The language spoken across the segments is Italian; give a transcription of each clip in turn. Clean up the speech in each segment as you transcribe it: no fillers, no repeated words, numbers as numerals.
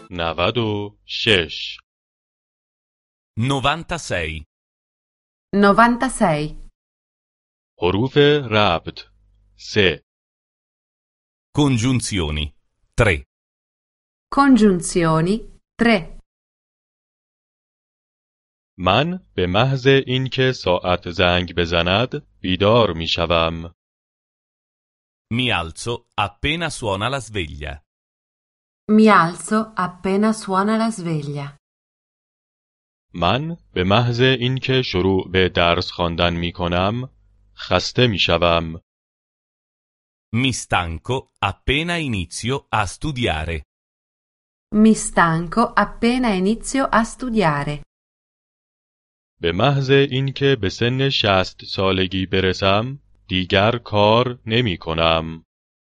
96 96. 96. حروف ربط 3 Congiunzioni 3. Congiunzioni 3. من به محض اینکه ساعت زنگ بزند بیدار می شوم. Mi alzo appena suona la sveglia. Mi alzo appena suona la sveglia. من به محض اینکه شروع به درس خواندن می کنم خسته می شوم. Mi stanco appena inizio a studiare. Mi stanco appena inizio a studiare. به محض اینکه به سن 60 سالگی برسم دیگر کار نمی کنم.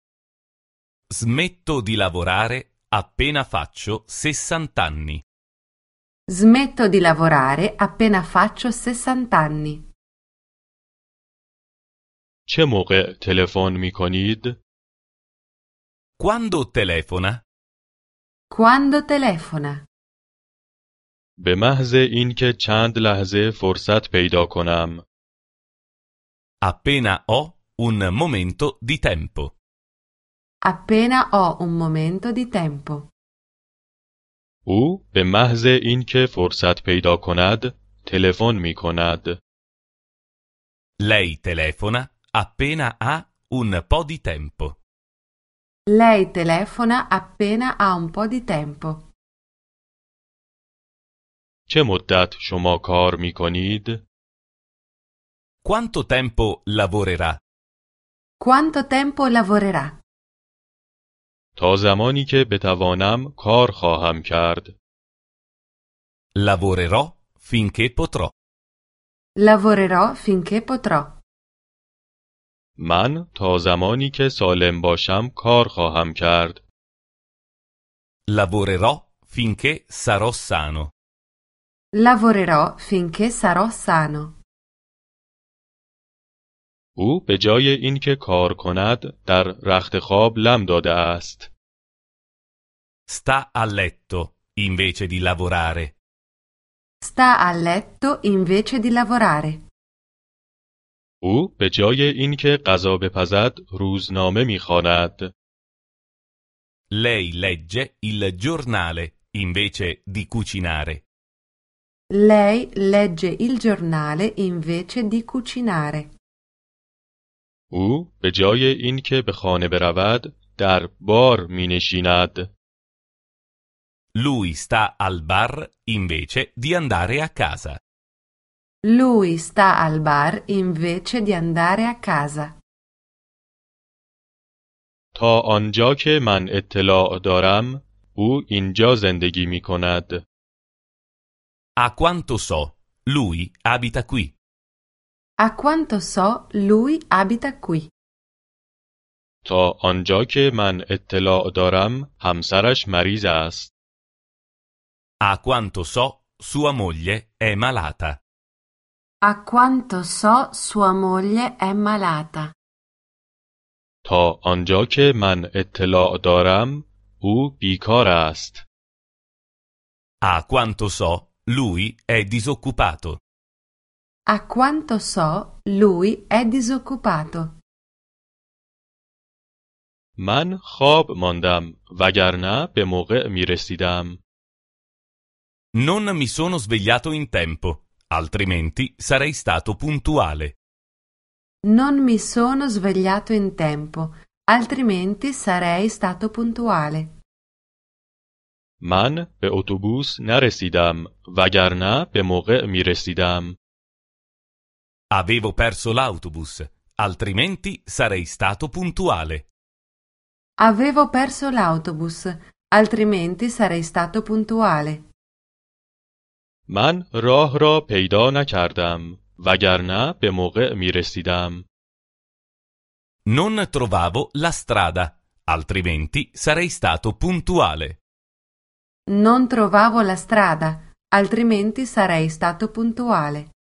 Smetto di lavorare appena faccio 60 anni. Smetto di lavorare appena faccio 60 anni. چه موقع تلفن می کنید؟ Quando telefona? Quando telefona? به محض اینکه چند لحظه فرصت پیدا کنم. Appena ho un momento di tempo. Appena ho un momento di tempo. او به محض اینکه فرصت پیدا کند تلفن می کند. Lei telefona appena ha un po' di tempo. Lei telefona appena ha un po' di tempo. چه مدت شما کار می کنید؟ Quanto tempo lavorerà? Quanto tempo lavorerà? تا زمانی که بتوانم کار خواهم کرد. Lavorerò finché potrò. Lavorerò finché potrò. من تا زمانی که سالم باشم کار خواهم کرد. Lavorerò finché sarò sano. Lavorerò finché sarò sano. او به جای اینکه کار کند در رخت خواب لم داده است. Sta a letto invece di lavorare. Sta a letto invece di lavorare. او به جای اینکه غذا بپزد روزنامه می‌خواند. Lei legge il giornale invece di cucinare. Lei legge il giornale invece di cucinare. او به جای اینکه به خانه برود در بار می‌نشیند. Lui sta al bar invece di andare a casa. Lui sta al bar invece di andare a casa. تا آنجا که من اطلاع دارم او اینجا زندگی می‌کند. A quanto so, lui abita qui. A quanto so, lui abita qui. تا آنجا که من اطلاع دارم همسرش مریض است. A quanto so, sua moglie è malata. A quanto so, sua moglie è malata. تا آنجا که من اطلاع دارم او بیکار است. A quanto so, lui è disoccupato. A quanto so, lui è disoccupato. من خواب ماندم وگرنه به موقع می رسیدم. Non mi sono svegliato in tempo, altrimenti sarei stato puntuale. Non mi sono svegliato in tempo, altrimenti sarei stato puntuale. من به اتوبوس نرسیدم وگرنه به موقع می رسیدم. Avevo perso l'autobus, altrimenti sarei stato puntuale. Avevo perso l'autobus, altrimenti sarei stato puntuale. من راه را پیدا نکردم وگرنه به موقع می رسیدم. Non trovavo la strada, altrimenti sarei stato puntuale. Non trovavo la strada, altrimenti sarei stato puntuale.